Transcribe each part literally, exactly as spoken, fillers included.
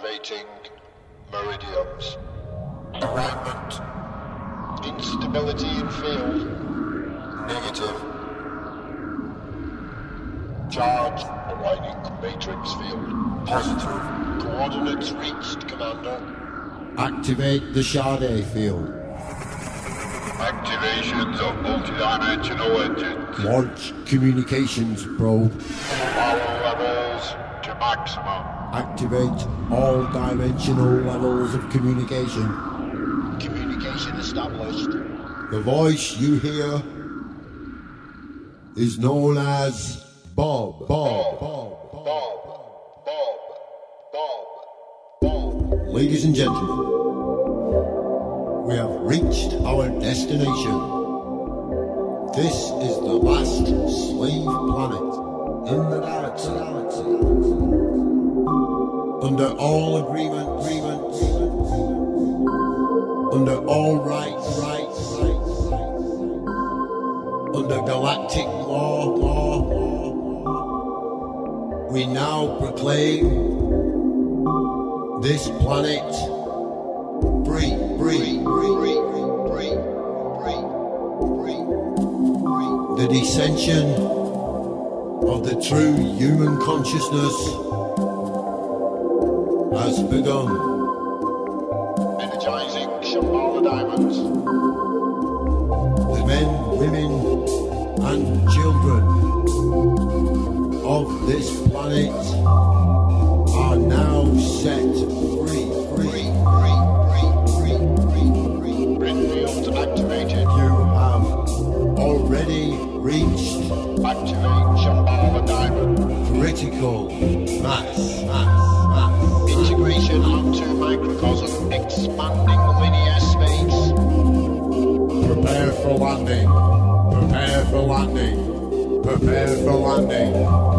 Activating meridians. Alignment. Instability in field. Negative. Charge. Aligning matrix field. Positive. Coordinates reached, Commander. Activate the Sade field. Activations of multidimensional engines. Launch communications probe. Power levels to maximum. Activate all dimensional levels of communication. Communication established. The voice you hear is known as Bob. Bob. Bob. Bob. Bob. Bob. Bob. Ladies and gentlemen, we have reached our destination. This is the last slave planet in the galaxy. Under all agreement, agreement, under all rights, rights, rights, under galactic law, law, law, we now proclaim this planet free, free, free, free, free, free, free, free. The descension of the true human consciousness has begun. Energizing Shambhala diamonds. The men, women, and children of this planet are now set free, free, free, free, free, free. Grid field activated. You have already reached Activate Shambhala diamond. critical mass, mass, mass. Integration onto microcosm. Expanding linear space. Prepare for landing. Prepare for landing. Prepare for landing.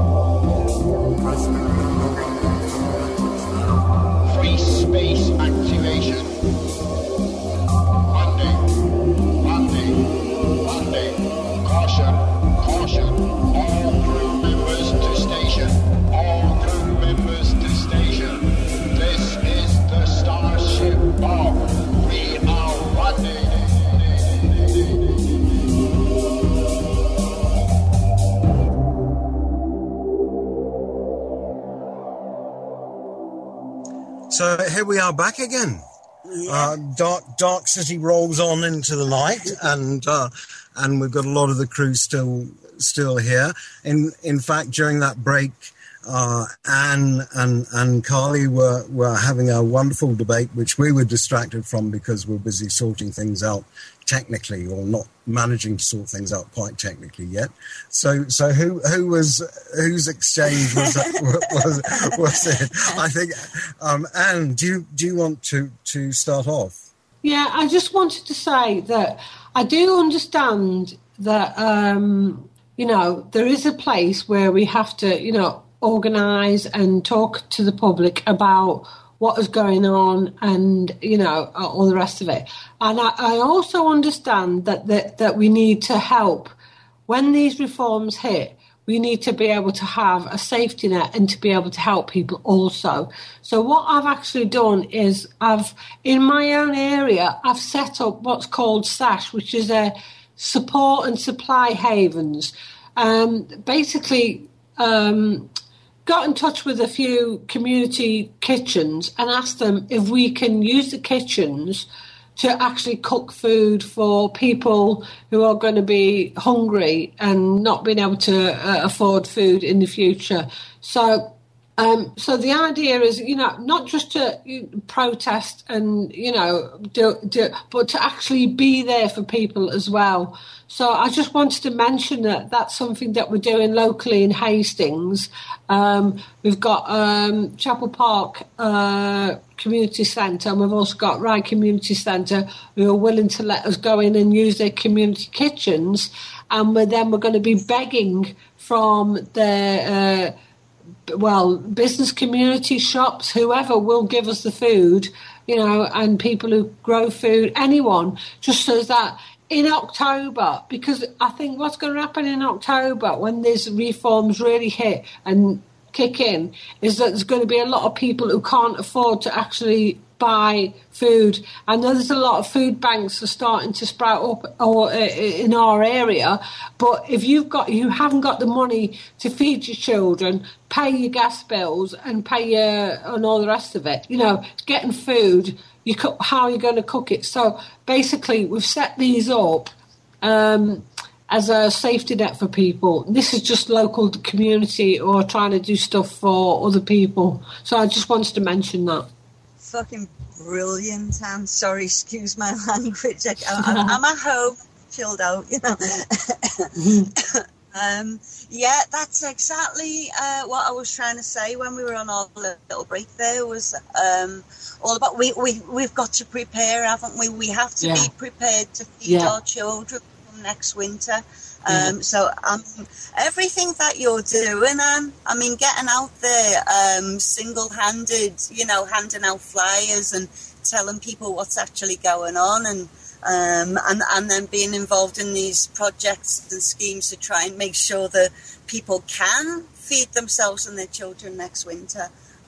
Free space activation. Landing. Landing. Landing. Caution. Caution. All crew members to station. All crew members to station. This is the Starship Bob. We are landing. So here we are back again. Yeah. Uh, dark, dark city rolls on into the night, and uh, and we've got a lot of the crew still still here. In in fact, during that break, uh, Anne and and Carly were were having a wonderful debate, which we were distracted from because we're busy sorting things out technically, or not managing to sort things out quite technically yet. So, so who who was whose exchange was was was it? I think, um, Anne, do you do you want to to start off? Yeah, I just wanted to say that I do understand that um, you know there is a place where we have to you know organise and talk to the public about what is going on and, you know, all the rest of it. And I, I also understand that, that that we need to help. When these reforms hit, we need to be able to have a safety net and to be able to help people also. So what I've actually done is I've, in my own area, I've set up what's called SASH, which is a support and supply havens. Um, basically, um, got in touch with a few community kitchens and asked them if we can use the kitchens to actually cook food for people who are going to be hungry and not being able to uh, afford food in the future. So um, so the idea is, you know, not just to protest and, you know, do, do, but to actually be there for people as well. So I just wanted to mention that that's something that we're doing locally in Hastings. Um, we've got um, Chapel Park uh, Community Centre, and we've also got Rye Community Centre who are willing to let us go in and use their community kitchens. And we're, then we're going to be begging from their, uh, well, business community shops, whoever will give us the food, you know, and people who grow food, anyone, just so that in October, because I think what's going to happen in October when these reforms really hit and kick in is that there's going to be a lot of people who can't afford to actually buy food. I know there's a lot of food banks are starting to sprout up or uh, in our area, but if you've got you haven't got the money to feed your children, pay your gas bills and pay your and all the rest of it, you know, getting food, you cook, how are you going to cook it? So basically we've set these up um as a safety net for people. This is just local community or trying to do stuff for other people. So I just wanted to mention that. Fucking brilliant, Anne. Sorry, excuse my language. I, I'm, I'm at home, chilled out, you know. um, yeah, that's exactly uh, what I was trying to say when we were on our little break there, was um, all about we, we, we've got to prepare, haven't we? We have to yeah. be prepared to feed yeah. our children next winter. Um, mm-hmm. So um, everything that you're doing, Anne, I mean, getting out there um, single-handed, you know, handing out flyers and telling people what's actually going on, and um, and and then being involved in these projects and schemes to try and make sure that people can feed themselves and their children next winter.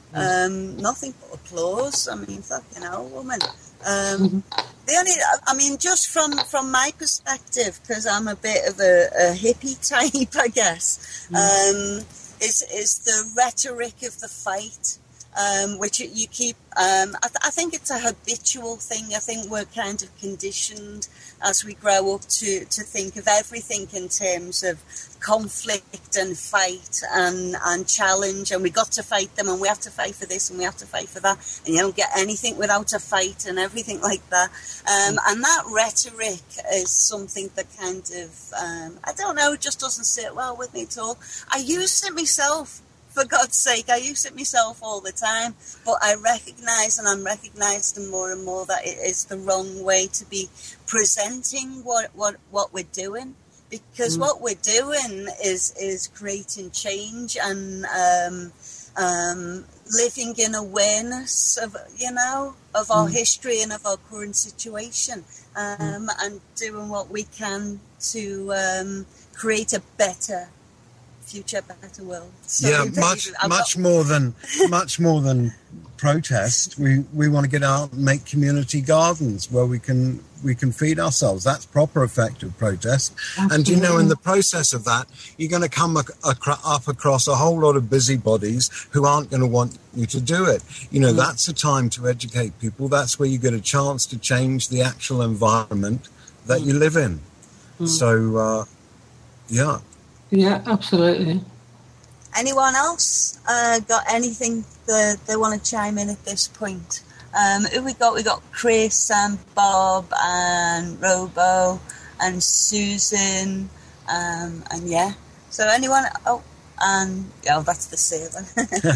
Um, nothing but applause. I mean, fucking hell, woman. Um, the only, I mean, just from, from my perspective, because I'm a bit of a, a hippie type, I guess, um, is is the rhetoric of the fight, um, which you keep. Um, I, th- I think it's a habitual thing. I think we're kind of conditioned as we grow up to, to think of everything in terms of conflict and fight and, and challenge, and we got to fight them, and we have to fight for this and we have to fight for that, and you don't get anything without a fight and everything like that. Um, and that rhetoric is something that kind of, um, I don't know, just doesn't sit well with me at all. I use it myself. For God's sake, I use it myself all the time, but I recognise, and I'm recognising more and more, that it is the wrong way to be presenting what what, what we're doing, because mm. what we're doing is is creating change and um, um, living in awareness of, you know, of our mm. history and of our current situation, um, mm. and doing what we can to um, create a better future, better world. So yeah, much much more than much more than protest. We we want to get out and make community gardens where we can we can feed ourselves. That's proper effective protest. Absolutely. And you know, in the process of that, you're going to come ac- ac- up across a whole lot of busybodies who aren't going to want you to do it. You know, mm. that's a time to educate people. That's where you get a chance to change the actual environment that mm. you live in. Mm. So, uh, yeah. Yeah, absolutely. Anyone else uh, got anything that they want to chime in at this point? Um, who we got? We got Chris and Bob and Robo and Susan, um, and yeah. So anyone? Oh, and oh, that's the server.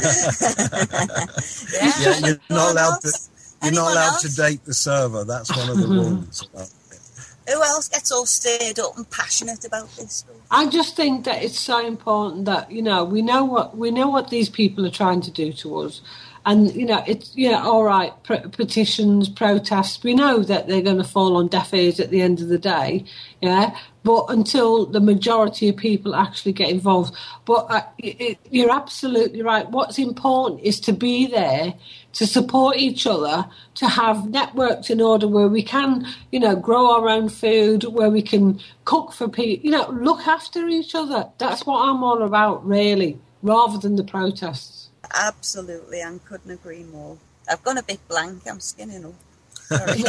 yeah. yeah, you're not allowed else? to. You're anyone not allowed else? to date the server. That's one of the rules. Who else gets all stirred up and passionate about this? I just think that it's so important that, you know, we know what we know what these people are trying to do to us, and you know, it's yeah, all right, pr- petitions, protests. We know that they're going to fall on deaf ears at the end of the day, yeah. But until the majority of people actually get involved, but uh, it, you're absolutely right. What's important is to be there, to support each other, to have networks in order where we can, you know, grow our own food, where we can cook for people, you know, look after each other. That's what I'm all about, really, rather than the protests. Absolutely, I couldn't agree more. I've gone a bit blank. I'm skinning up. Sorry.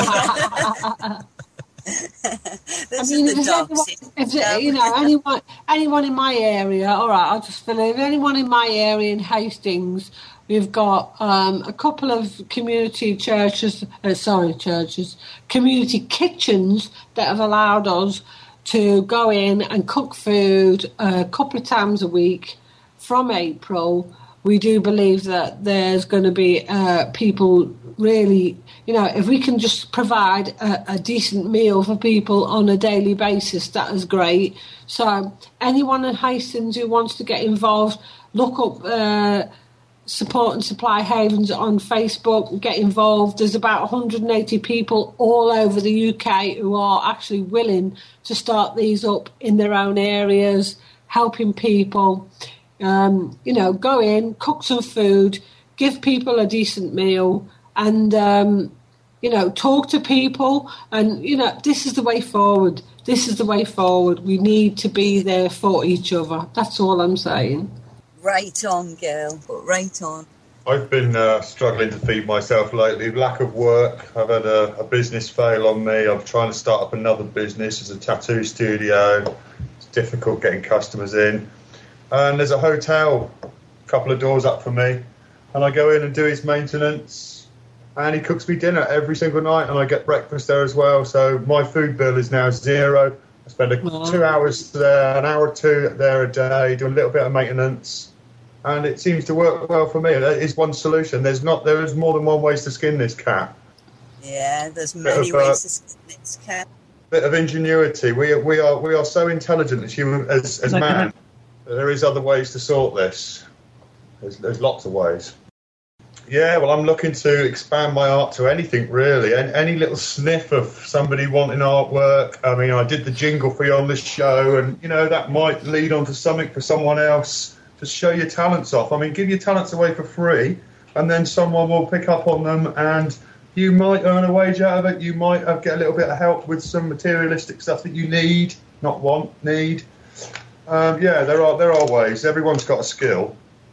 I mean, if there's anyone, if there, you know, anyone, anyone in my area, all right, I'll just fill in. If anyone in my area in Hastings, we've got um, a couple of community churches, uh, sorry, churches, community kitchens that have allowed us to go in and cook food a couple of times a week from April. We do believe that there's going to be uh, people really, you know, if we can just provide a, a decent meal for people on a daily basis, that is great. So anyone in Hastings who wants to get involved, look up uh, Support and Supply Havens on Facebook, get involved. There's about one hundred eighty people all over the U K who are actually willing to start these up in their own areas, helping people. Um, you know, go in, cook some food, give people a decent meal, and, um, you know, talk to people. And, you know, this is the way forward. This is the way forward. We need to be there for each other. That's all I'm saying. Right on, girl. Right on. I've been uh, struggling to feed myself lately. Lack of work. I've had a, a business fail on me. I'm trying to start up another business as a tattoo studio. It's difficult getting customers in. And there's a hotel a couple of doors up from me. And I go in and do his maintenance. And he cooks me dinner every single night. And I get breakfast there as well. So my food bill is now zero. I spend a, two hours there, an hour or two there a day, do a little bit of maintenance. And it seems to work well for me. That is one solution. There's not. There is more than one ways to skin this cat. Yeah, there's many of, ways uh, to skin this cat. Bit of ingenuity. We we are we are so intelligent as human as as man. There is other ways to sort this. There's there's lots of ways. Yeah, well, I'm looking to expand my art to anything really. Any, any little sniff of somebody wanting artwork. I mean, I did the jingle for you on this show, and you know that might lead on to something for someone else. Just show your talents off. I mean, give your talents away for free, and then someone will pick up on them, and you might earn a wage out of it. You might uh, get a little bit of help with some materialistic stuff that you need, not want, need. Um, yeah, there are there are ways. Everyone's got a skill,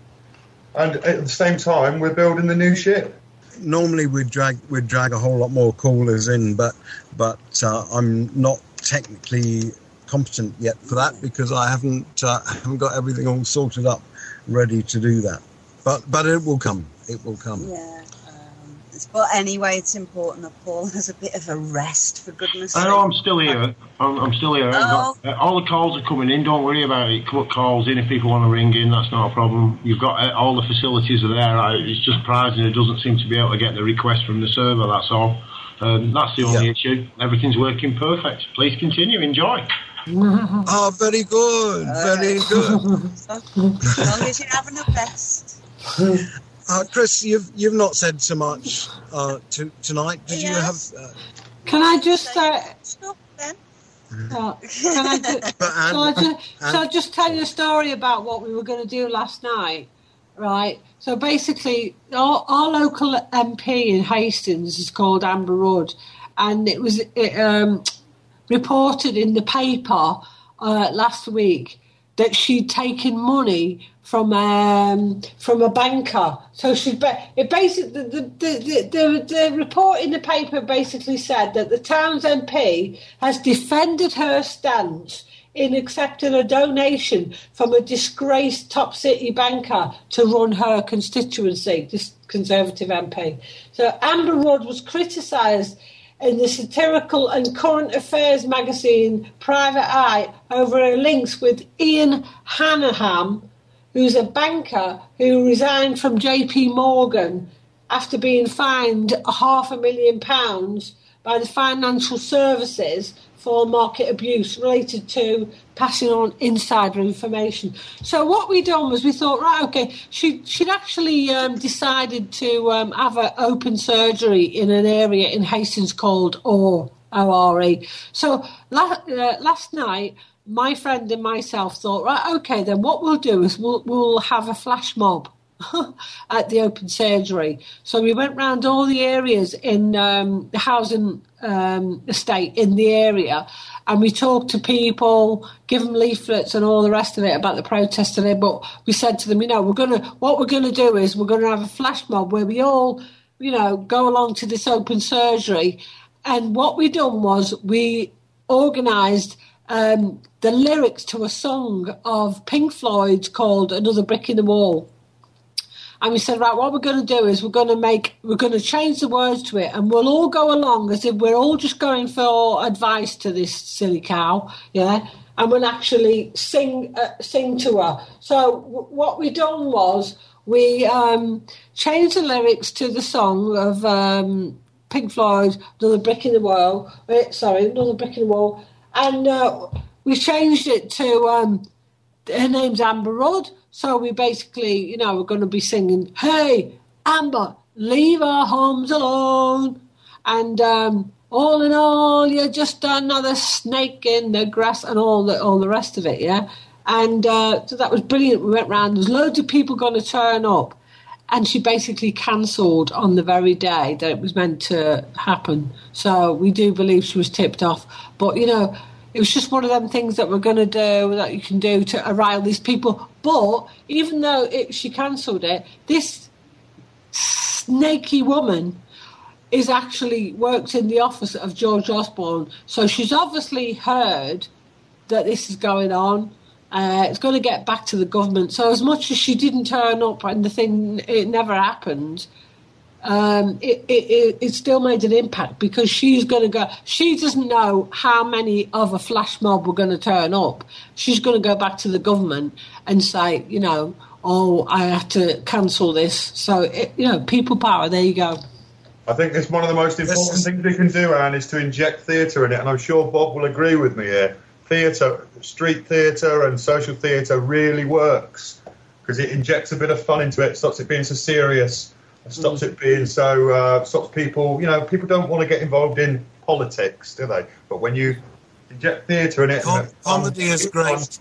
and at the same time, we're building the new ship. Normally, we'd drag we'd drag a whole lot more callers in, but but uh, I'm not technically competent yet for that because I haven't uh, haven't got everything all sorted up, ready to do that. But but it will come. It will come. Yeah. Um, it's, but anyway, it's important that Paul has a bit of a rest, for goodness sake. I know, I'm still here. I'm, I'm still here. Oh. Got, uh, all the calls are coming in. Don't worry about it. Put calls in if people want to ring in. That's not a problem. You've got uh, all the facilities are there. I, it's just surprising it doesn't seem to be able to get the request from the server. That's all. Um, that's the only Yeah. issue. Everything's working perfect. Please continue. Enjoy. Oh, very good, very good. So, as long as you're having a rest. Uh, Chris, you've you've not said so much uh, to, tonight. Did Yes. you have? Uh, Can I just uh, Stop then. uh, can I do, but Anne, shall, I just, Anne- shall I just tell you a story about what we were going to do last night? Right. So basically, our, our local M P in Hastings is called Amber Rudd, and it was it, um, reported in the paper uh, last week that she'd taken money from um, from a banker. So she it basically the the, the the the report in the paper basically said that the town's M P has defended her stance in accepting a donation from a disgraced top city banker to run her constituency, this Conservative M P. So Amber Rudd was criticised in the satirical and current affairs magazine Private Eye over her links with Ian Hanahan, who's a banker who resigned from J P Morgan after being fined a half a million pounds by the Financial Services for market abuse related to passing on insider information. So what we done was we thought, right, okay, she, she'd actually um, decided to um, have an open surgery in an area in Hastings called O R E. So la- uh, last night, my friend and myself thought, right, okay, then what we'll do is we'll, we'll have a flash mob at the open surgery. So we went round all the areas in um, the housing um, estate in the area, and we talked to people, give them leaflets and all the rest of it about the protest today. But we said to them, you know, we're gonna what we're gonna do is we're gonna have a flash mob where we all, you know, go along to this open surgery. And what we done was we organised um, the lyrics to a song of Pink Floyd's called "Another Brick in the Wall." And we said, right, what we're going to do is we're going to make, we're going to change the words to it, and we'll all go along as if we're all just going for advice to this silly cow, yeah, and we'll actually sing uh, sing to her. So w- what we done was we um, changed the lyrics to the song of um, Pink Floyd, "Another Brick in the Wall." Wait, sorry, "Another Brick in the Wall," and uh, we changed it to um, her name's Amber Rudd. So we basically, you know, we're going to be singing, "Hey, Amber, leave our homes alone." And um, all in all, you're just another snake in the grass, and all the all the rest of it, yeah. And uh, so that was brilliant. We went round. There's loads of people going to turn up. And she basically cancelled on the very day that it was meant to happen. So we do believe she was tipped off. But, you know, it was just one of them things that we're going to do, that you can do to rile these people. But even though it, she cancelled it, this snaky woman is actually works in the office of George Osborne. So she's obviously heard that this is going on. Uh, it's going to get back to the government. So as much as she didn't turn up and the thing, it never happened, um, it, it, it still made an impact because she's going to go, she doesn't know how many of a flash mob were going to turn up. She's going to go back to the government and say, you know, oh, I have to cancel this. So, it, you know, people power, there you go. I think it's one of the most important things we can do, Anne, is to inject theatre in it. And I'm sure Bob will agree with me here. Theatre, street theatre and social theatre really works because it injects a bit of fun into it, stops it being so serious, stops mm. it being so, uh, stops people, you know, people don't want to get involved in politics, do they? But when you inject theatre in it... Com- comedy is great.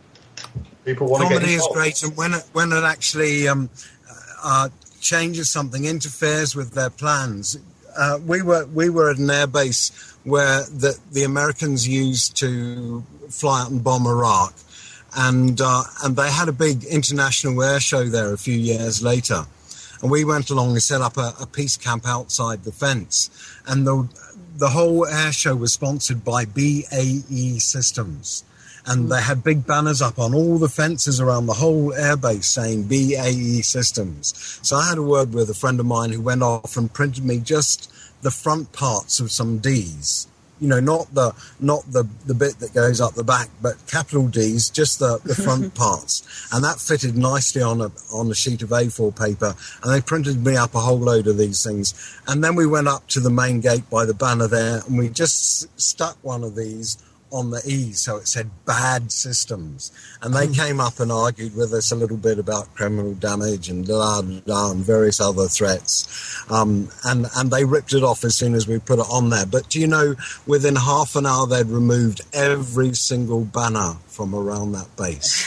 People want comedy to get involved. Comedy is great, and when it, when it actually um, uh, changes something, interferes with their plans... Uh, we were we were at an airbase where the the Americans used to fly out and bomb Iraq, and uh, and they had a big international air show there a few years later, and we went along and set up a, a peace camp outside the fence, and the the whole air show was sponsored by B A E Systems. And they had big banners up on all the fences around the whole airbase saying B A E Systems. So I had a word with a friend of mine who went off and printed me just the front parts of some D's. You know, not the not the, the bit that goes up the back, but capital D's, just the, the front parts. And that fitted nicely on a on a sheet of A four paper. And they printed me up a whole load of these things. And then we went up to the main gate by the banner there, and we just stuck one of these on the E, so it said bad systems. And they came up and argued with us a little bit about criminal damage and blah, blah, blah, and various other threats. Um, and, and they ripped it off as soon as we put it on there. But do you know, within half an hour, they'd removed every single banner from around that base.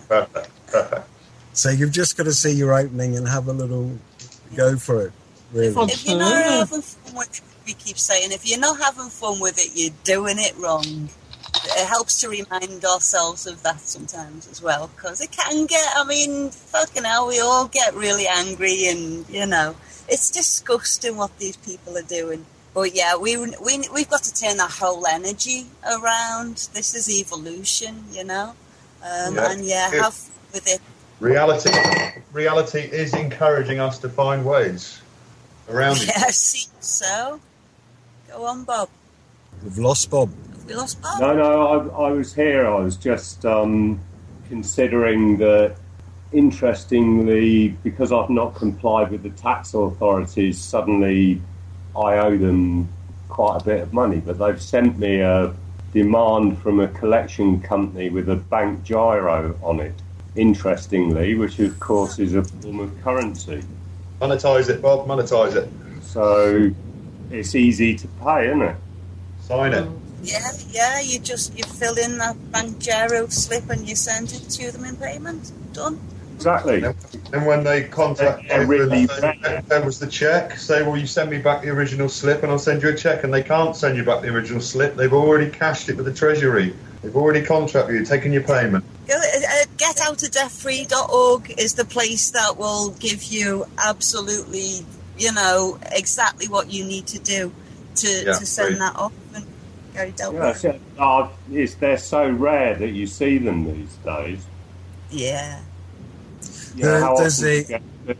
So you've just got to see your opening and have a little go for it, really. If you're not having fun with it, we keep saying, if you're not having fun with it, you're doing it wrong. It helps to remind ourselves of that sometimes as well, because it can get, I mean, fucking hell, we all get really angry and, you know, it's disgusting what these people are doing. But yeah, we, we, we've got to turn that whole energy around. This is evolution, you know, um, yeah. and yeah, have fun with it. Reality, reality is encouraging us to find ways around it. Yeah, I see so. Go on, Bob. We've lost Bob. We lost Bob? No, no, I, I was here. I was just um, considering that, interestingly, because I've not complied with the tax authorities, suddenly I owe them quite a bit of money. But they've sent me a demand from a collection company with a bank gyro on it, interestingly, which, of course, is a form of currency. Monetize it, Bob, monetize it. So it's easy to pay, isn't it? Sign it. Yeah, yeah, you just, you fill in that bank gyro slip and you send it to them in payment. Done. Exactly. And when they contact you, really there was the cheque, say, well, you send me back the original slip and I'll send you a cheque, and they can't send you back the original slip. They've already cashed it with the Treasury. They've already contracted you, taken your payment. Uh, get out of debt free dot org is the place that will give you absolutely, you know, exactly what you need to do to, yeah, to send great. that off and get it dealt yeah, with. So, uh, it's, they're so rare that you see them these days. Yeah. You know, how there's a, get, uh,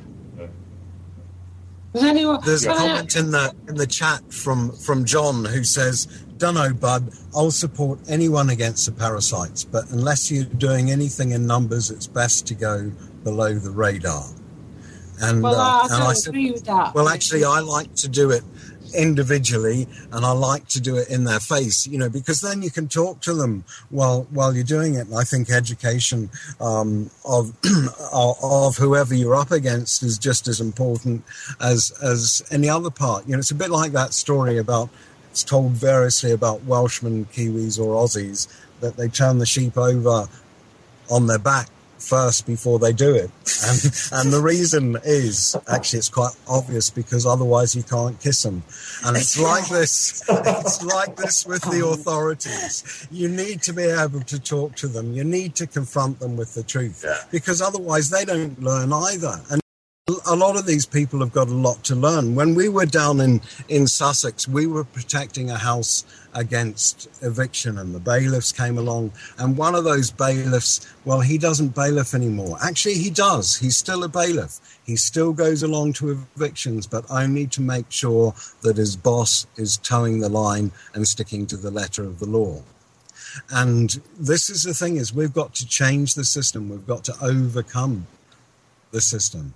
anyone, there's a comment in the in the chat from, from John who says, "Dunno, bud, I'll support anyone against the parasites, but unless you're doing anything in numbers, it's best to go below the radar." And, well, uh, I and don't I agree said, with that. well, actually, I like to do it individually, and I like to do it in their face, you know, because then you can talk to them while while you're doing it. And I think education um, of of whoever you're up against is just as important as as any other part. You know, it's a bit like that story about, it's told variously about Welshmen, Kiwis, or Aussies, that they turn the sheep over on their back first before they do it. And, and the reason is, actually, it's quite obvious, because otherwise you can't kiss them. And it's like this, it's like this with the authorities. You need to be able to talk to them. You need to confront them with the truth, yeah. because otherwise they don't learn either. And a lot of these people have got a lot to learn. When we were down in, in Sussex, we were protecting a house against eviction, and the bailiffs came along, and one of those bailiffs, well, he doesn't bailiff anymore. Actually, he does. He's still a bailiff. He still goes along to evictions, but only to make sure that his boss is towing the line and sticking to the letter of the law. And this is the thing, is we've got to change the system. We've got to overcome the system.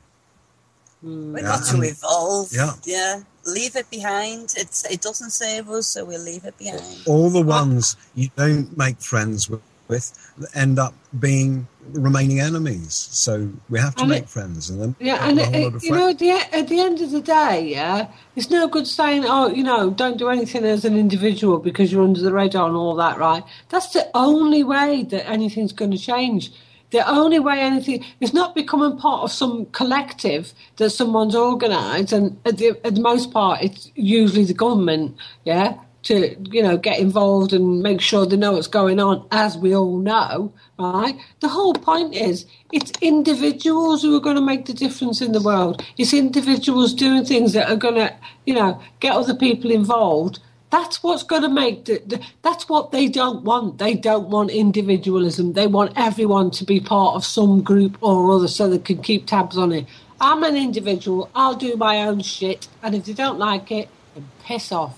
We've Yeah, got to and- evolve. yeah. Yeah. Leave it behind. It's It doesn't save us, so we'll leave it behind. All the ones you don't make friends with, with end up being remaining enemies. So we have to And make it- friends, and then Yeah, have and a whole it, lot of you know, friends. at the, at the end of the day, yeah, it's no good saying, oh, you know, don't do anything as an individual because you're under the radar and all that, right? That's the only way that anything's going to change. The only way anything is not becoming part of some collective that someone's organised, and at the, at the most part, it's usually the government, yeah, to, you know, get involved and make sure they know what's going on, as we all know, right? The whole point is it's individuals who are going to make the difference in the world. It's individuals doing things that are going to, you know, get other people involved. That's what's going to make the, the, that's what they don't want. They don't want individualism. They want everyone to be part of some group or other so they can keep tabs on it. I'm an individual. I'll do my own shit. And if they don't like it, then piss off.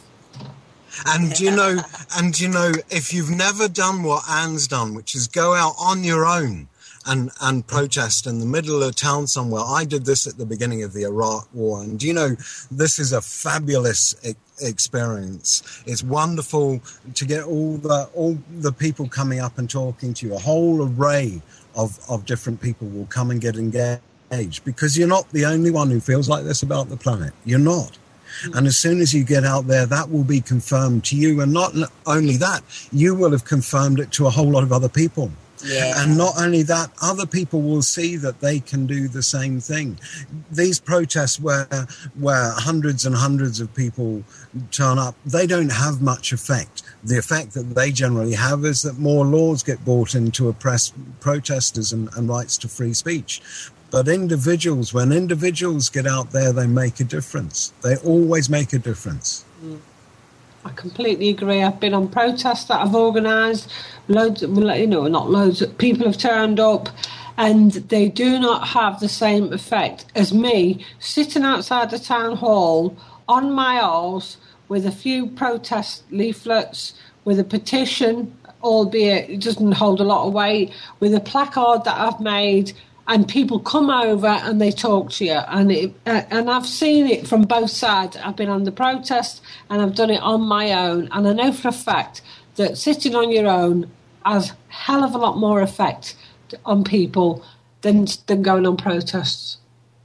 And you know, and you know, if you've never done what Anne's done, which is go out on your own and and protest in the middle of town somewhere. I did this at the beginning of the Iraq War, and you know, this is a fabulous e- experience. It's wonderful to get all the all the people coming up and talking to you. A whole array of of different people will come and get engaged, because you're not the only one who feels like this about the planet. You're not. And as soon as you get out there, that will be confirmed to you. And not only that, you will have confirmed it to a whole lot of other people. Yeah. And not only that, other people will see that they can do the same thing. These protests where where hundreds and hundreds of people turn up, they don't have much effect. The effect that they generally have is that more laws get brought in to oppress protesters and, and rights to free speech. But individuals, when individuals get out there, they make a difference. They always make a difference. Mm. I completely agree. I've been on protests that I've organised. Loads, you know, not loads. People have turned up, and they do not have the same effect as me sitting outside the town hall on my arse with a few protest leaflets, with a petition, albeit it doesn't hold a lot of weight, with a placard that I've made. And people come over and they talk to you, and it, uh, and I've seen it from both sides. I've been on the protest and I've done it on my own, and I know for a fact that sitting on your own has a hell of a lot more effect on people than than going on protests.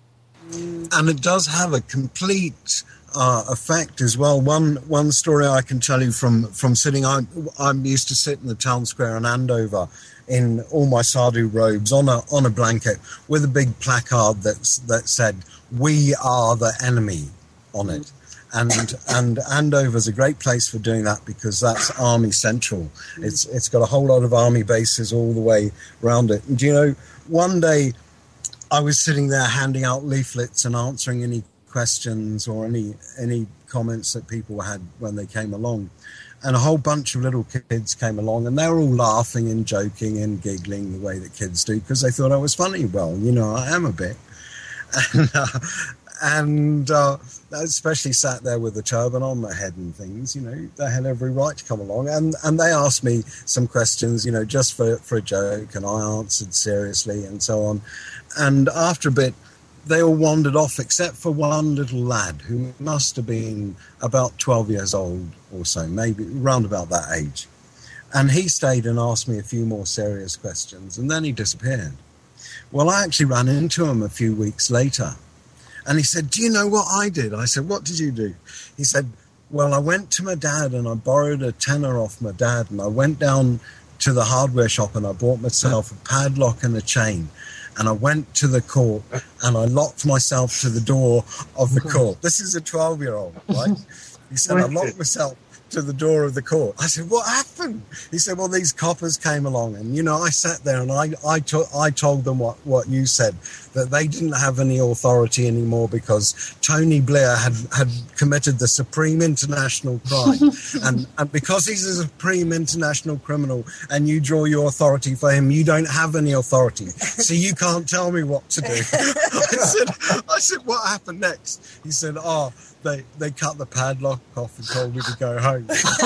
And it does have a complete uh, effect as well. One one story I can tell you from from sitting, I I'm used to sit in the town square in Andover in all my sadhu robes on a on a blanket with a big placard that's that said "We are the enemy" on it. And and Andover's a great place for doing that, because that's Army Central. It's it's got a whole lot of Army bases all the way around it. And do you know, one day I was sitting there handing out leaflets and answering any questions or any any comments that people had when they came along. And a whole bunch of little kids came along, and they were all laughing and joking and giggling the way that kids do, because they thought I was funny. Well, you know, I am a bit. And, uh, and uh, especially sat there with a turban on my head and things, you know, they had every right to come along. And, and they asked me some questions, you know, just for, for a joke, and I answered seriously and so on. And after a bit, they all wandered off, except for one little lad who must have been about twelve years old or so, maybe round about that age. And he stayed and asked me a few more serious questions, and then he disappeared. Well, I actually ran into him a few weeks later, and he said, "Do you know what I did?" I said, "What did you do?" He said, "Well, I went to my dad and I borrowed a tenner off my dad, and I went down to the hardware shop and I bought myself a padlock and a chain. And I went to the court and I locked myself to the door of the court. This is a twelve-year-old, right? He said, I locked myself to the door of the court. I said, what happened? He said, well, these coppers came along. And, you know, I sat there and I I, to, I told them what, what you said, that they didn't have any authority anymore because Tony Blair had, had committed the supreme international crime. and, and because he's a supreme international criminal and you draw your authority for him, you don't have any authority. So you can't tell me what to do. I said, I said, what happened next? He said, oh, they, they cut the padlock off and told me to go home.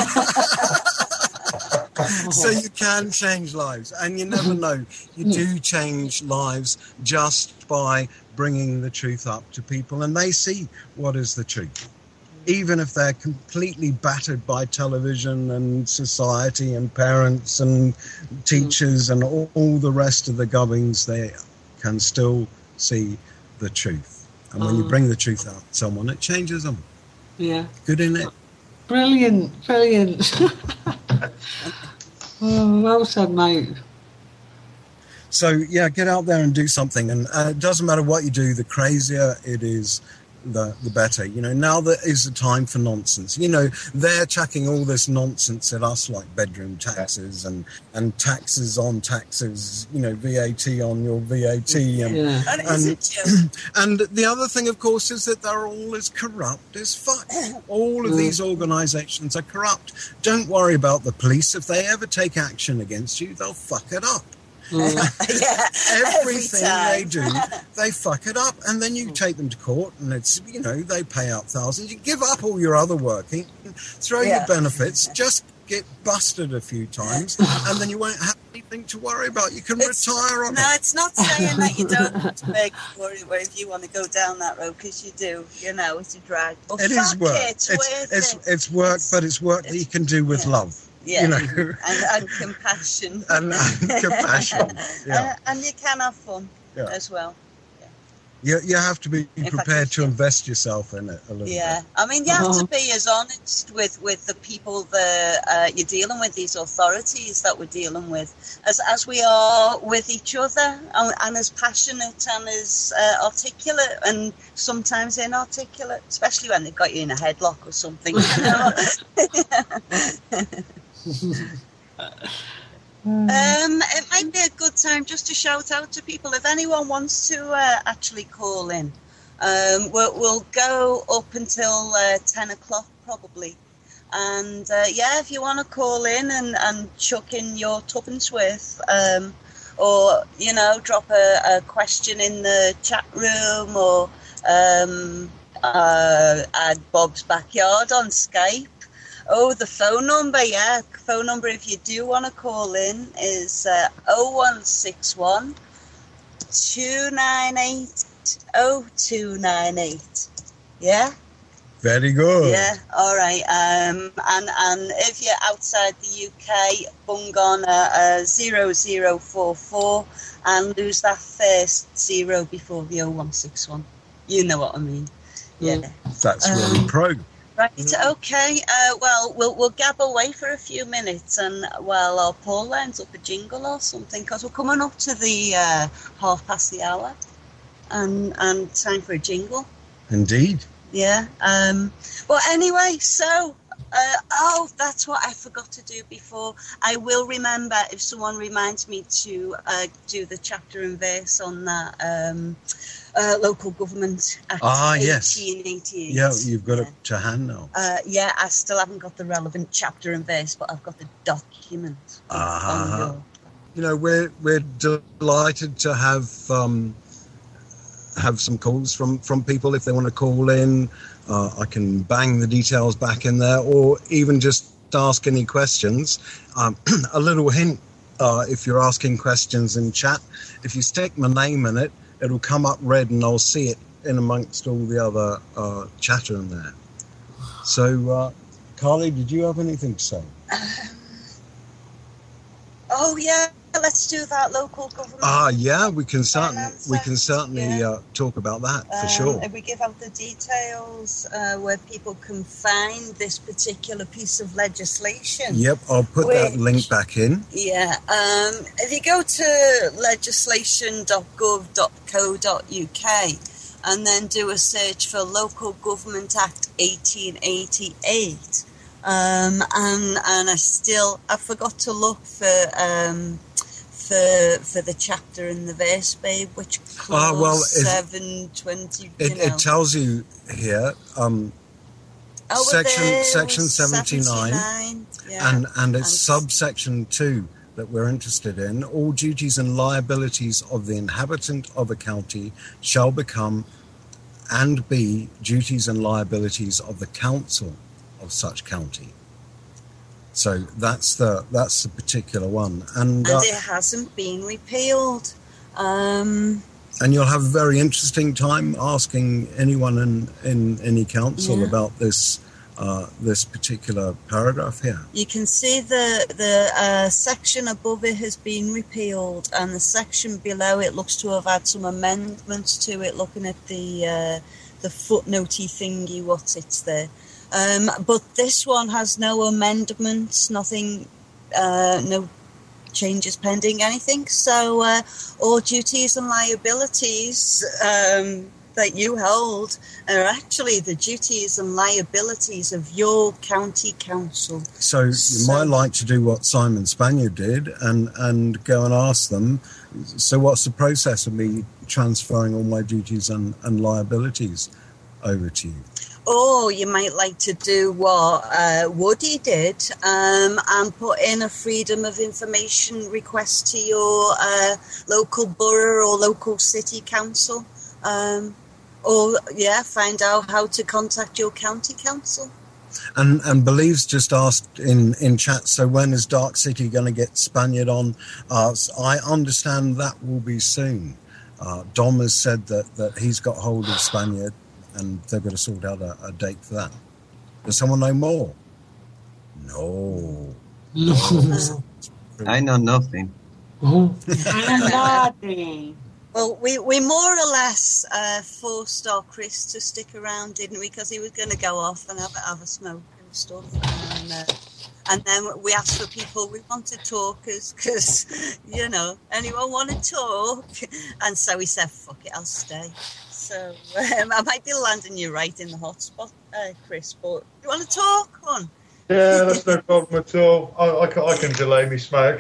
So you can change lives, and you never know. You do change lives just by bringing the truth up to people, and they see what is the truth. Even if they're completely battered by television and society and parents and teachers and all, all the rest of the gubbins, they can still see the truth. And when oh. you bring the truth out to someone, it changes them. Yeah. Good, isn't it? Brilliant, brilliant. Oh, well said, mate. So, yeah, get out there and do something. And uh, it doesn't matter what you do, the crazier it is, the the better. You know, now there is a time for nonsense. You know, they're chucking all this nonsense at us, like bedroom taxes and, and taxes on taxes, you know, V A T on your V A T. And, yeah. and, and the other thing, of course, is that they're all as corrupt as fuck. All of mm. these organisations are corrupt. Don't worry about the police. If they ever take action against you, they'll fuck it up. Mm. yeah, everything they do, they fuck it up, and then you take them to court, and it's, you know, they pay out thousands. You give up all your other working, throw yeah. your benefits, just get busted a few times, and then you won't have anything to worry about. You can it's, retire on no, it. No, it's not saying that you don't have to beg for it, or if you want to go down that road, because you do. You know, it's a drag. But it is work. It, it's, it's, it's, it. it's work, it's, but it's work that you can do with yeah. love. Yeah, you know. and, and compassion. and, and compassion, yeah. And, and you can have fun yeah. as well. Yeah. You, you have to be in prepared fact, to invest yourself in it a little yeah. bit. Yeah, I mean, you have to be as honest with, with the people that uh, you're dealing with, these authorities that we're dealing with, as as we are with each other, and, and as passionate and as uh, articulate, and sometimes inarticulate, especially when they've got you in a headlock or something. You know? Um, it might be a good time just to shout out to people. If anyone wants to uh, actually call in, um, we'll, we'll go up until uh, ten o'clock probably. And uh, yeah, if you want to call in and, and chuck in your tuppence worth, um, or, you know, drop a, a question in the chat room, or um, uh, add Bob's Backyard on Skype. Oh, the phone number, yeah. Phone number, if you do want to call in, is uh, oh one six one, two nine eight, oh two nine eight. Yeah? Very good. Yeah, all right. Um, and, and if you're outside the U K, bung on a, a zero zero four four and lose that first zero before the oh one six one. You know what I mean. Yeah. That's really um, pro. Right, okay. Uh, well, we'll we'll gab away for a few minutes, and while our Paul lines up a jingle or something, because we're coming up to the uh, half past the hour, and and time for a jingle. Indeed. Yeah. Um. Well, anyway, so uh, oh, that's what I forgot to do before. I will remember if someone reminds me to uh, do the chapter and verse on that. Um, Uh, local government Act ah, yes. eighteen eighty-eight. Yeah, you've got yeah. it to hand now. Uh, yeah, I still haven't got the relevant chapter and verse, but I've got the document. Ah, your... You know, we're we're delighted to have um, have some calls from, from people if they want to call in. Uh, I can bang the details back in there, or even just ask any questions. Um, a little hint: uh, if you're asking questions in chat, if you stick my name in it, it'll come up red and I'll see it in amongst all the other uh, chatter in there. So, uh, Carly, did you have anything to say? Um, oh, yeah. Let's to do with that local government? Ah, uh, yeah, we can certainly Finance we can certainly yeah. uh, talk about that for um, sure. If we give out the details uh, where people can find this particular piece of legislation. Yep, I'll put which, that link back in. Yeah, um, if you go to legislation dot gov dot co dot uk and then do a search for Local Government Act eighteen eighty-eight. Um, and and I still I forgot to look for um, for for the chapter in the verse, babe. Which clause? Uh, well, seven twenty. It, it tells you here. Um, oh, section section seventy nine, yeah. and and it's and subsection two that we're interested in. All duties and liabilities of the inhabitant of a county shall become and be duties and liabilities of the council of such county. So that's the that's the particular one, and, and uh, it hasn't been repealed. Um, and you'll have a very interesting time asking anyone in in any council yeah. about this uh, this particular paragraph here. You can see the the uh, section above it has been repealed, and the section below it looks to have had some amendments to it. Looking at the uh, the footnotey thingy, what's it's there. Um, but this one has no amendments, nothing, uh, no changes pending, anything. So uh, all duties and liabilities um, that you hold are actually the duties and liabilities of your county council. So, so you might like to do what Simon Spaniard did and, and go and ask them, so what's the process of me transferring all my duties and, and liabilities over to you? Or you might like to do what uh, Woody did um, and put in a freedom of information request to your uh, local borough or local city council. Um, or, yeah, find out how to contact your county council. And and Believe's just asked in, in chat, so when is Dark City going to get Spaniard on? Uh, I understand that will be soon. Uh, Dom has said that, that he's got hold of Spaniard, and they've got to sort out a, a date for that. Does someone know more? No. No. I know nothing. Nothing. Well, we, we more or less uh, forced our Chris to stick around, didn't we? Because he was going to go off and have, have a smoke and stuff. And, uh, and then we asked for people we want to talk because, you know, anyone want to talk? And so he said, fuck it, I'll stay. So um, I might be landing you right in the hot spot, uh, Chris, but you want to talk on? Yeah, that's no problem at all. I, I, can, I can delay me smoke.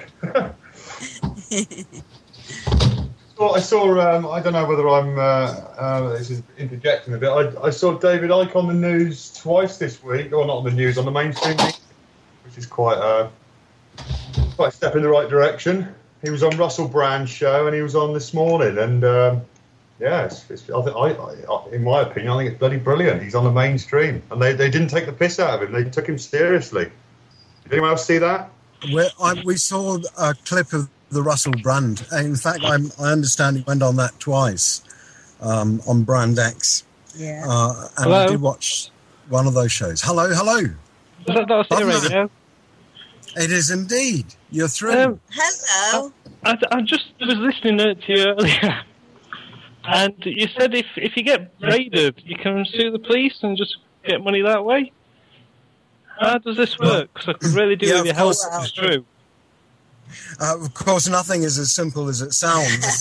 So I saw, um, I don't know whether I'm, uh, uh, this is interjecting a bit, I, I saw David Icke on the news twice this week, or not on the news, on the mainstream news, which is quite, uh, quite a step in the right direction. He was on Russell Brand's show and he was on this morning, and um, yeah, it's, it's, I, I, I, in my opinion, I think it's bloody brilliant. He's on the mainstream, and they, they didn't take the piss out of him, they took him seriously. Did anyone else see that? Where I, we saw a clip of the Russell Brand. In fact, I'm, I understand he went on that twice um, on Brand X. Yeah. Uh, and Hello? I did watch one of those shows. Hello, hello. Is that Darcy Radio? It is indeed. You're through. Um, Hello. I, I just was listening to you earlier, and you said if, if you get raided, you can sue the police and just get money that way. How does this work? Because I could really do Yeah, with your of help course. if it's true. Uh, of course, nothing is as simple as it sounds.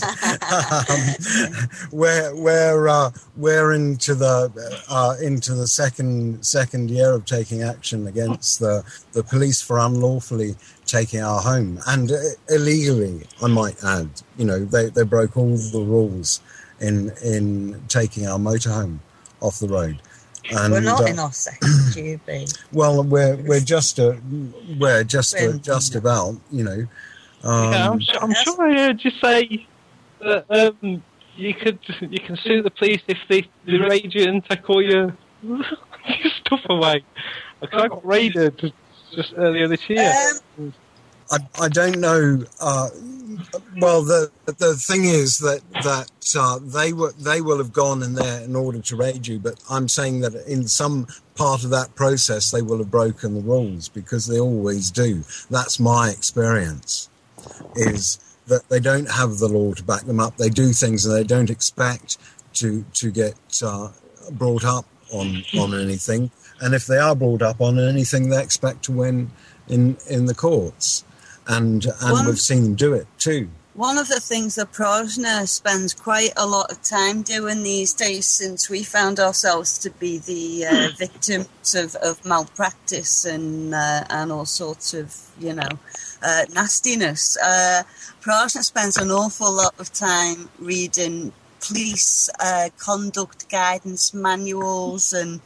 um, we're we're uh, we're into the uh, into the second second year of taking action against the the police for unlawfully taking our home, and uh, illegally, I might add. You know, they, they broke all the rules in in taking our motorhome off the road. And, we're not uh, in our second year, babe. Well, we're we're just a, we're just a, We're- just about, you know. Um, yeah, I'm, sure, I'm sure I heard you say that um, you could you can sue the police if they, they raid you and take all your, your stuff away. Because I got raided just earlier this year. Um, I, I don't know. Uh, well, the the thing is that that uh, they were they will have gone in there in order to raid you, but I'm saying that in some part of that process they will have broken the rules because they always do. That's my experience. Is that they don't have the law to back them up. They do things and they don't expect to to get uh, brought up on on anything. And if they are brought up on anything, they expect to win in in the courts. And and One, we've seen them do it too. One of the things that Prajna spends quite a lot of time doing these days, since we found ourselves to be the uh, victims of, of malpractice and uh, and all sorts of, you know, uh, nastiness, uh, Prajna spends an awful lot of time reading police uh, conduct guidance manuals and,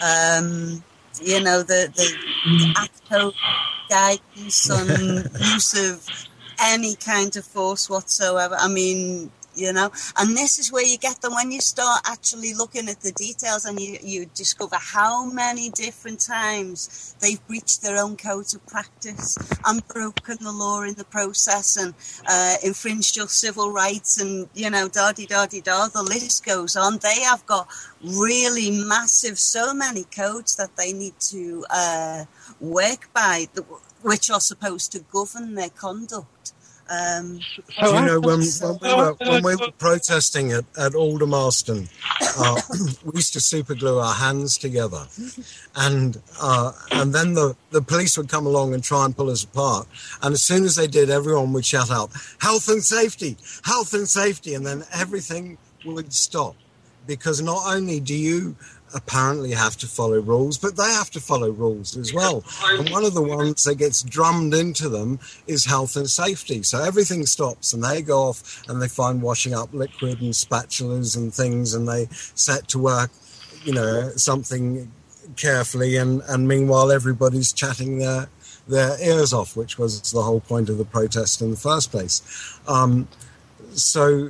um, you know, the, the, the A C T O guidance on use of any kind of force whatsoever. I mean, you know, and this is where you get them when you start actually looking at the details, and you, you discover how many different times they've breached their own codes of practice and broken the law in the process and uh, infringed your civil rights and, you know, da-di-da-di-da, the list goes on. They have got really massive, so many codes that they need to uh, work by, which are supposed to govern their conduct. Um, so, you know, when, when, we were, when we were protesting at, at Aldermaston, uh, we used to super glue our hands together. And uh, and then the, the police would come along and try and pull us apart. And as soon as they did, everyone would shout out, health and safety, health and safety. And then everything would stop. Because not only do you apparently have to follow rules, but they have to follow rules as well. And one of the ones that gets drummed into them is health and safety. So everything stops and they go off and they find washing up liquid and spatulas and things, and they set to work, you know, something carefully, and, and meanwhile everybody's chatting their their ears off, which was the whole point of the protest in the first place. Um, so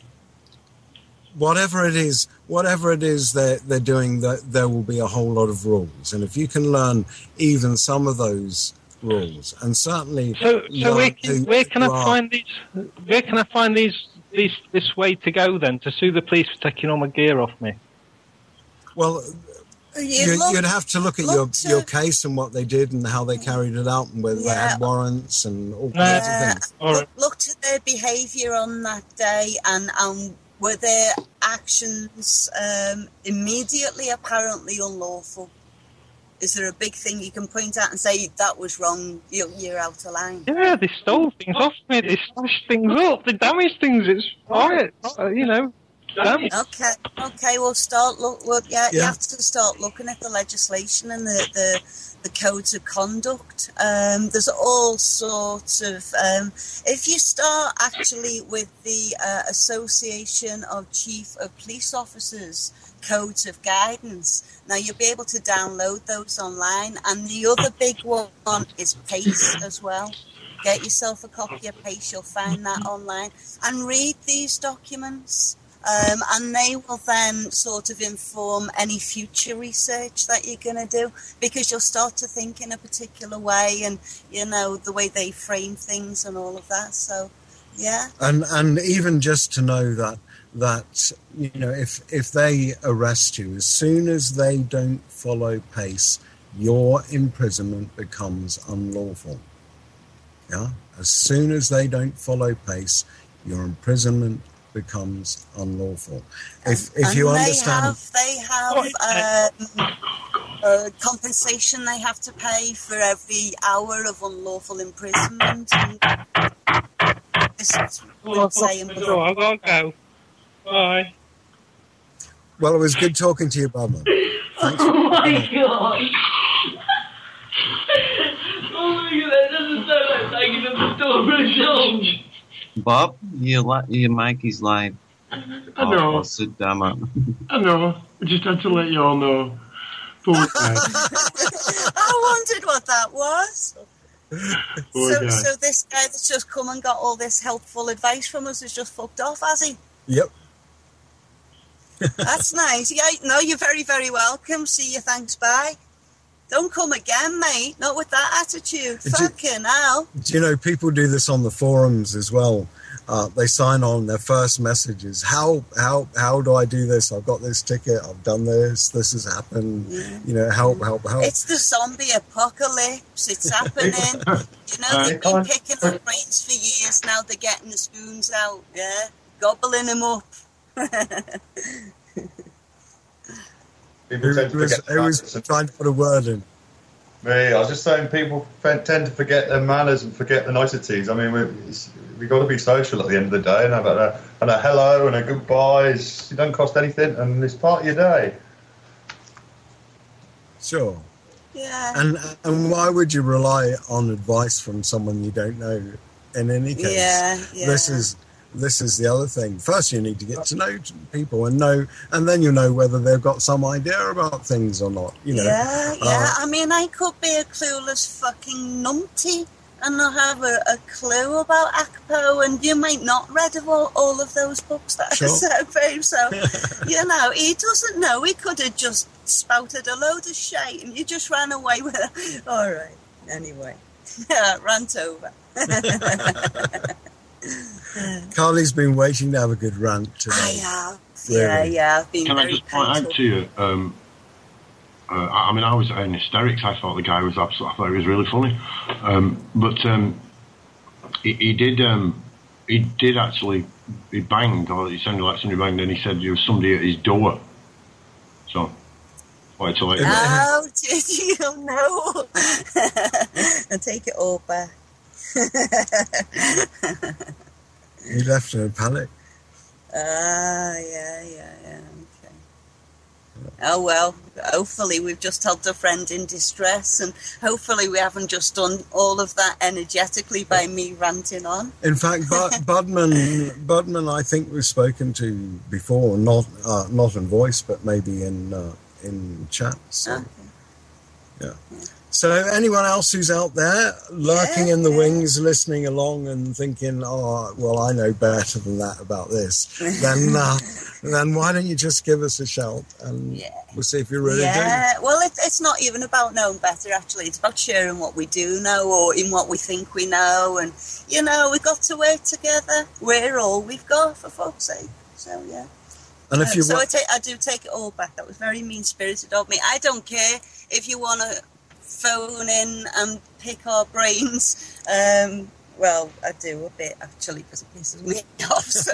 whatever it is, whatever it is they're, they're doing, that there will be a whole lot of rules. And if you can learn even some of those rules, and certainly... So, so where can, where can I are, find these, where can I find these, these, this way to go then, to sue the police for taking all my gear off me? Well, you, look, you'd have to look at look your, to, your case and what they did and how they carried it out and whether yeah, they had warrants and all yeah, kinds of things. Look, right. look to their behaviour on that day, and... and were their actions um, immediately apparently unlawful? Is there a big thing you can point out and say, that was wrong, you're, you're out of line? Yeah, they stole things off me, they smashed things up, they damaged things, it's right, uh, you know. Damn. Okay, okay, we'll start, look, well, yeah, yeah, you have to start looking at the legislation and the, the, the codes of conduct. Um, there's all sorts of, um, if you start actually with the uh, Association of Chief of Police Officers codes of guidance, now you'll be able to download those online. And the other big one is PACE as well. Get yourself a copy of PACE, you'll find that online, and read these documents. Um, and they will then sort of inform any future research that you're going to do, because you'll start to think in a particular way, and, you know, the way they frame things and all of that. So, yeah. And and even just to know that, that you know, if, if they arrest you, as soon as they don't follow PACE, your imprisonment becomes unlawful. Yeah? As soon as they don't follow PACE, your imprisonment becomes unlawful. If if and you they understand, have, they have um, uh, compensation they have to pay for every hour of unlawful imprisonment. And this is what I'm saying. Oh, I've got to go. Bye. Well, it was good talking to you, Barbara. Thanks. Oh my god! Oh my god, that doesn't sound like taking up the store for a job. Bob, you li- you make his life. I know. Oh, sit down. I know. I just had to let you all know. I wondered what that was. So, so this guy that's just come and got all this helpful advice from us has just fucked off, has he? Yep. That's nice. Yeah, no, you're very, very welcome. See you. Thanks. Bye. Don't come again, mate. Not with that attitude. Fucking hell. Do you know, people do this on the forums as well. uh, they sign on. Their first message is, how how how do I do this? I've got this ticket. I've done this. This has happened. Yeah. You know, help, help, help. It's the zombie apocalypse. It's happening. You know, they've been picking up brains for years. Now they're getting the spoons out. Yeah, gobbling them up. People tend to forget who was trying to put a word in? Me, I was just saying people tend to forget their manners and forget the niceties. I mean, we've, we've got to be social at the end of the day and have a, and a hello and a goodbye. It's, it doesn't cost anything and it's part of your day. Sure. Yeah. And and why would you rely on advice from someone you don't know in any case? Yeah, yeah. This is... This is the other thing. First, you need to get to know people and know, and then you know whether they've got some idea about things or not. You know. Yeah, yeah. Uh, I mean, I could be a clueless fucking numpty and not have a, a clue about Akpo, and you might not read of all, all of those books that Sure. I said, babe. So, you know, he doesn't know. He could have just spouted a load of shit, and you just ran away with it. All right. Anyway, rant over. Carly's been waiting to have a good rant today. I have. Yeah, Really? yeah. I've been Can I very just point painful. out to you? Um, uh, I I mean, I was in hysterics. I thought the guy was absolutely. I thought he was really funny, um, but um, he, he did. Um, he did actually. He banged, or he sounded like somebody banged, and he said there was somebody at his door. So, wanted to let you know. Oh, did you know? I take it all back. You left in a panic. Ah, yeah, yeah, yeah. Okay. Oh well. Hopefully, we've just helped a friend in distress, and hopefully, we haven't just done all of that energetically by me ranting on. In fact, Bud, Budman, Budman, I think we've spoken to before, not uh, not in voice, but maybe in uh, in chat. So, Okay. yeah. So, anyone else who's out there lurking Yeah, in the yeah. wings, listening along, and thinking, "Oh, well, I know better than that about this," then uh, then why don't you just give us a shout, and Yeah. we'll see if you really Yeah, well, it, it's not even about knowing better, actually. It's about sharing what we do know or in what we think we know. And, you know, we've got to work together. We're all we've got, for fuck's sake. So, yeah. do. And if Uh, you so wa- I, take, I do take it all back. That was very mean-spirited of me. I don't care if you want to phone in and pick our brains. Um, well, I do a bit, actually, because it pisses me off. So.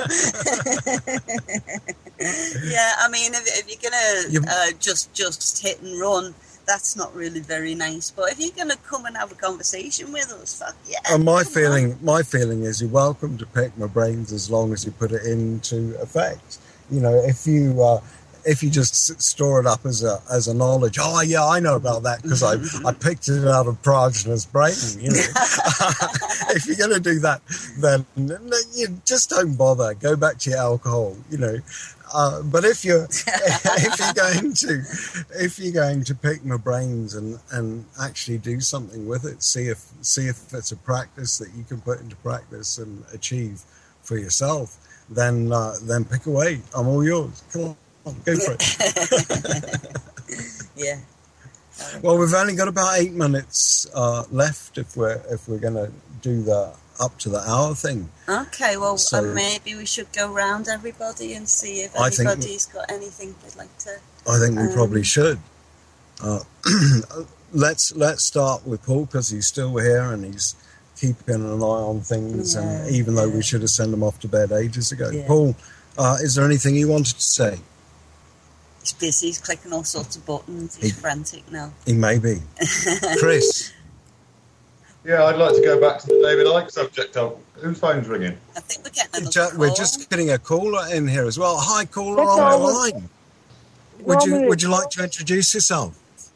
Yeah, I mean, if, if you're You- going to uh, just, just hit and run, that's not really very nice. But if you're going to come and have a conversation with us, fuck yeah. And my come on. feeling, my feeling is you're welcome to pick my brains as long as you put it into effect. You know, if you uh, if you just s- store it up as a as a knowledge, oh yeah, I know about that because I I picked it out of Prajna's brain. You know, if you're going to do that, then n- you just don't bother. Go back to your alcohol. You know. Uh, but if you're if you're going to if you're going to pick my brains and, and actually do something with it, see if see if it's a practice that you can put into practice and achieve for yourself, then uh, then pick away. I'm all yours. Come on, go for it. Yeah. Well, we've only got about eight minutes uh, left if we're if we're going to do the up to the hour thing. Okay, well, So- uh, maybe we should go round everybody and see if I think- anybody's got anything they'd like to... I think we Um, probably should. Uh, let's let's start with Paul because he's still here and he's keeping an eye on things. Yeah, and even though yeah. we should have sent him off to bed ages ago, Yeah. Paul, uh, is there anything you wanted to say? He's busy, he's clicking all sorts of buttons, he's He- frantic now. He may be. Chris, Yeah, I'd like to go back to the David Icke subject. Oh, whose phone's ringing? I think we're getting another ju- call. we're just getting a caller in here as well. Hi, caller Hey, on the Norman. line. Would you Norman, would you like to introduce yourself?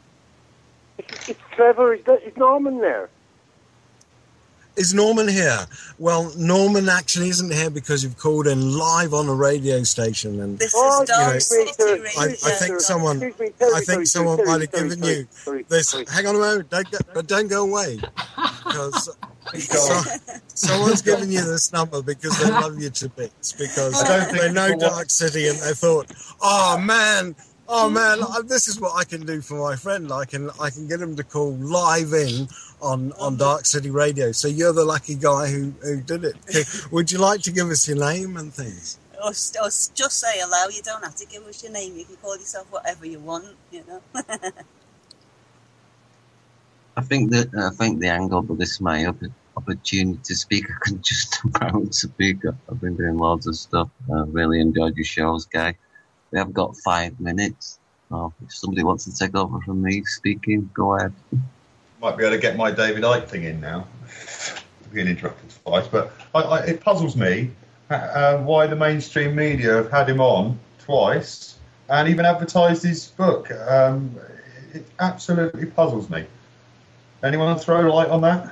It's, it's Trevor. Is, that, is Norman there? Is Norman here? Well, Norman actually isn't here because you've called in live on a radio station, and This Oh, is Dog you know, City Radio. I, I think someone, Excuse me, sorry, I think sorry, someone sorry, might have sorry, given sorry, you sorry, this. sorry. Hang on a moment, don't go, but don't go away, because He's gone. so, someone's given you this number because they love you to bits, because I don't think they know people want- Dark City and they thought, oh man, Oh man, I, this is what I can do for my friend. I can I can get him to call live in on, on Dark City Radio. So you're the lucky guy who, who did it. Okay. Would you like to give us your name and things? Or, or just say hello. You don't have to give us your name. You can call yourself whatever you want. You know. I think that I think the angle, but this is my opp- opportunity to speak. I can just about speak. I've been doing loads of stuff. I really enjoyed your shows, Guy. We have got five minutes. So if somebody wants to take over from me speaking, go ahead. Might be able to get my David Icke thing in now. Being interrupted twice, but I, I, it puzzles me uh, why the mainstream media have had him on twice and even advertised his book. Um, it absolutely puzzles me. Anyone throw light on that?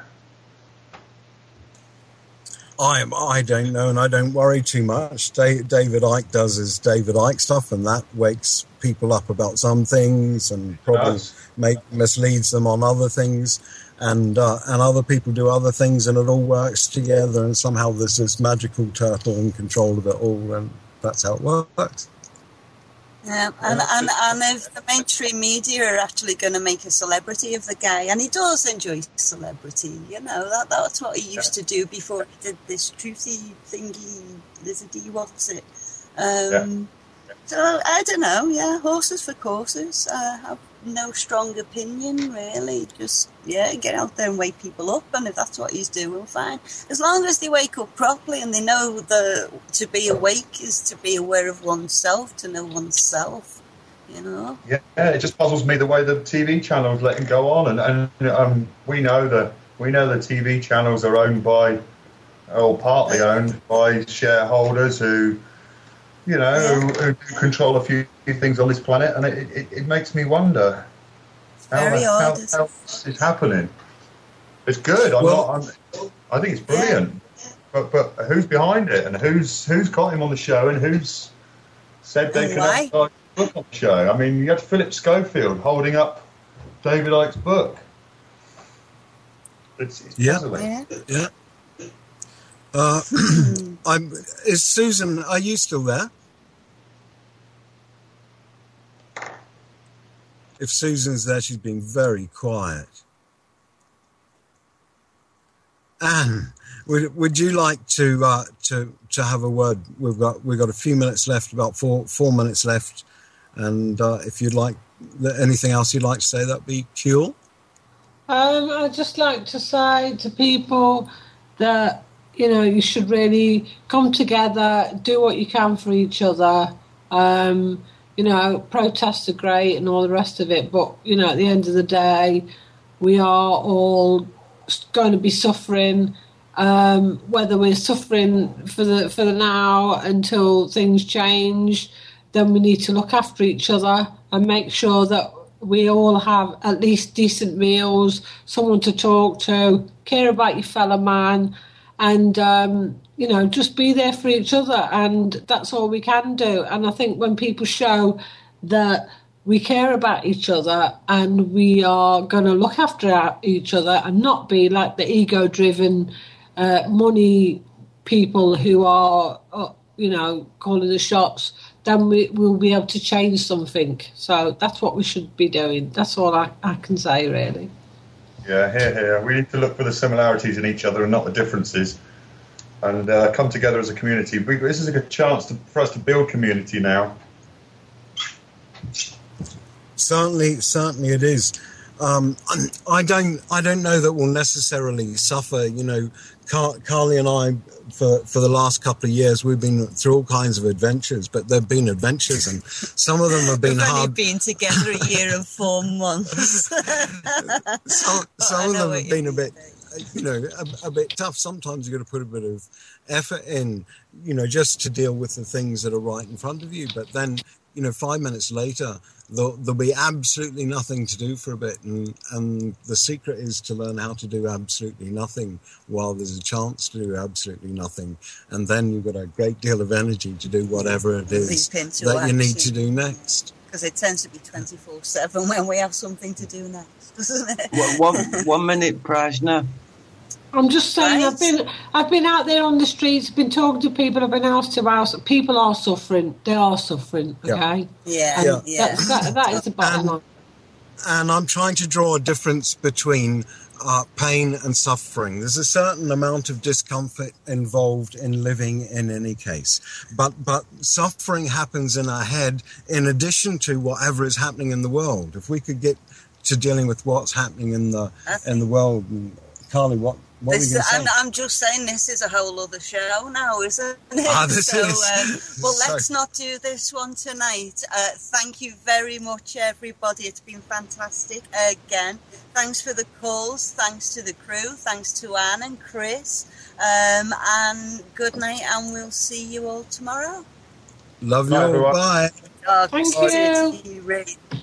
I I don't know, and I don't worry too much. David Icke does his David Icke stuff, and that wakes people up about some things, and probably make misleads them on other things, and uh, and other people do other things, and it all works together. And somehow there's this magical turtle in control of it all, and that's how it works. Yeah, and, and, and if the mainstream media are actually going to make a celebrity of the guy, and he does enjoy celebrity, you know, that that's what he used to do before he did this truthy thingy, lizardy, what's it? Um, yeah. So, I don't know, yeah, horses for courses. I have no strong opinion, really. Just, yeah, get out there and wake people up, and if that's what he's doing, fine. As long as they wake up properly and they know the to be awake is to be aware of oneself, to know oneself, you know? Yeah, yeah, it just puzzles me the way the T V channels let him go on, and, and um, we know that we know the T V channels are owned by, or partly owned by shareholders who, you know, yeah. who, who control a few things on this planet, and it, it, it makes me wonder how, Very how, odd, how this is happening. It's good. I'm Well- not. I'm, I think it's brilliant. But but who's behind it, and who's who's got him on the show, and who's said they And can why? advertise the book on the show? I mean, you had Philip Schofield holding up David Icke's book. It's, it's Yeah. puzzling. Yeah. Yeah. Uh, I'm. Is Susan? Are you still there? If Susan's there, she's been very quiet. Anne, would would you like to uh, to to have a word? We've got we've got a few minutes left, about four four minutes left, and uh, if you'd like anything else you'd like to say, that'd be cool. Um, I'd just like to say to people that, you know, you should really come together, do what you can for each other. Um, you know, protests are great and all the rest of it, but, you know, at the end of the day, we are all going to be suffering, um, whether we're suffering for the for the now until things change, then we need to look after each other and make sure that we all have at least decent meals, someone to talk to, care about your fellow man, and, um, you know, just be there for each other. And that's all we can do. And I think when people show that we care about each other and we are going to look after each other and not be like the ego-driven uh, money people who are, uh, you know, calling the shots, then we will be able to change something. So that's what we should be doing. That's all I, I can say, really. Yeah, here, here. We need to look for the similarities in each other and not the differences, and uh, come together as a community. We, this is a good chance to, for us to build community now. Certainly, certainly it is. Um, I don't, I don't know that we'll necessarily suffer. You know, Car- Carly and I, for for the last couple of years, we've been through all kinds of adventures, but they've been adventures, and some of them have been We've hard. only been together a year and four months. some some of know them what have you been a mean. bit, you know, a, a bit tough. Sometimes you've got to put a bit of effort in, you know, just to deal with the things that are right in front of you. But then, you know, five minutes later, there'll, there'll be absolutely nothing to do for a bit. And, and the secret is to learn how to do absolutely nothing while there's a chance to do absolutely nothing. And then you've got a great deal of energy to do whatever it is Leap into that you need action. to do next. Because it tends to be twenty-four seven when we have something to do next, doesn't it? One, one, one minute, Prajna. I'm just saying, Right. I've been I've been out there on the streets, been talking to people, I've been house to house. People are suffering. They are suffering. Yeah. Okay. Yeah, And Yeah. yeah. That, that, that is the bottom And- line. And I'm trying to draw a difference between uh, pain and suffering. There's a certain amount of discomfort involved in living in any case. But but suffering happens in our head in addition to whatever is happening in the world. If we could get to dealing with what's happening in the in the world, and Carly, what, what This, were you going I'm, to say? I'm just saying this is a whole other show now, isn't it? Ah, this so, is. Um, well, Sorry. let's not do this one tonight. Uh, thank you very much, everybody. It's been fantastic again. Thanks for the calls. Thanks to the crew. Thanks to Anne and Chris. Um, and good night, and we'll see you all tomorrow. Love you Bye, all. everyone. Bye. Oh, Thank City you. Radio.